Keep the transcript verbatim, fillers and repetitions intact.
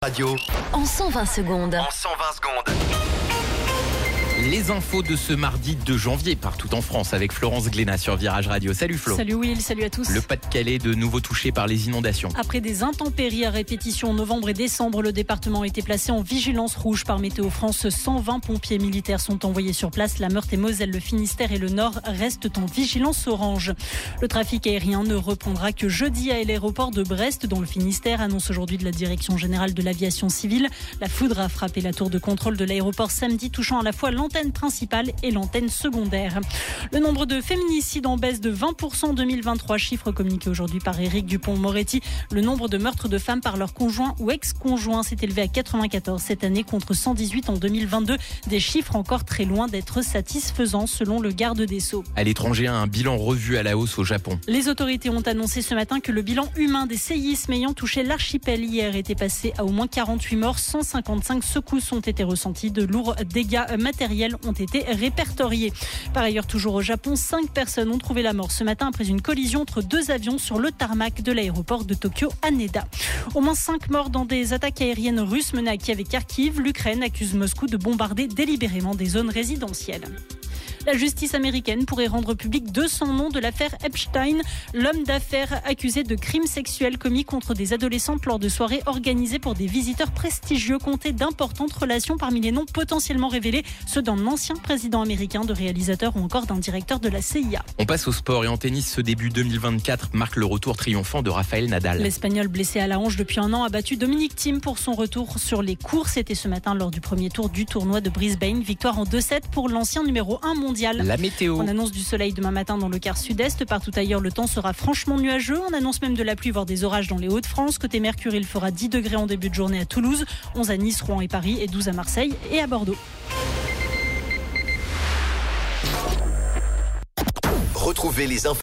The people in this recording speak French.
Radio. En cent vingt secondes. En cent vingt secondes. Les infos de ce mardi deux janvier partout en France avec Florence Glénat sur Virage Radio. Salut Flo. Salut Will, salut à tous. Le Pas-de-Calais de nouveau touché par les inondations. Après des intempéries à répétition en novembre et décembre, le département a été placé en vigilance rouge par Météo France. cent vingt pompiers militaires sont envoyés sur place. La Meurthe-et-Moselle, le Finistère et le Nord restent en vigilance orange. Le trafic aérien ne reprendra que jeudi à l'aéroport de Brest dans le Finistère, annonce aujourd'hui de la Direction générale de l'aviation civile. La foudre a frappé la tour de contrôle de l'aéroport samedi, touchant à la fois l'antenne principale et l'antenne secondaire. Le nombre de féminicides en baisse de vingt pour cent en deux mille vingt-trois, chiffre communiqué aujourd'hui par Éric Dupond-Moretti. Le nombre de meurtres de femmes par leur conjoint ou ex-conjoint s'est élevé à quatre-vingt-quatorze cette année contre cent dix-huit en deux mille vingt-deux. Des chiffres encore très loin d'être satisfaisants selon le garde des Sceaux. À l'étranger, un bilan revu à la hausse au Japon. Les autorités ont annoncé ce matin que le bilan humain des séismes ayant touché l'archipel hier était passé à au moins quarante-huit morts. cent cinquante-cinq secousses ont été ressenties. De lourds dégâts matériels ont été répertoriés. Par ailleurs, toujours au Japon, cinq personnes ont trouvé la mort ce matin après une collision entre deux avions sur le tarmac de l'aéroport de Tokyo Haneda. Au moins cinq morts dans des attaques aériennes russes menées à Kiev et Kharkiv. L'Ukraine accuse Moscou de bombarder délibérément des zones résidentielles. La justice américaine pourrait rendre public deux cents noms de l'affaire Epstein, l'homme d'affaires accusé de crimes sexuels commis contre des adolescentes lors de soirées organisées pour des visiteurs prestigieux. Comptaient d'importantes relations parmi les noms potentiellement révélés, ceux d'un ancien président américain, de réalisateur ou encore d'un directeur de la C I A. On passe au sport et en tennis, ce début deux mille vingt-quatre marque le retour triomphant de Rafael Nadal. L'Espagnol blessé à la hanche depuis un an a battu Dominic Thiem pour son retour sur les cours. C'était ce matin lors du premier tour du tournoi de Brisbane. Victoire en deux sept pour l'ancien numéro un mondial. La météo. On annonce du soleil demain matin dans le quart sud-est. Partout ailleurs, le temps sera franchement nuageux. On annonce même de la pluie, voire des orages dans les Hauts-de-France. Côté Mercure, il fera dix degrés en début de journée à Toulouse, onze à Nice, Rouen et Paris et douze à Marseille et à Bordeaux. Retrouvez les infos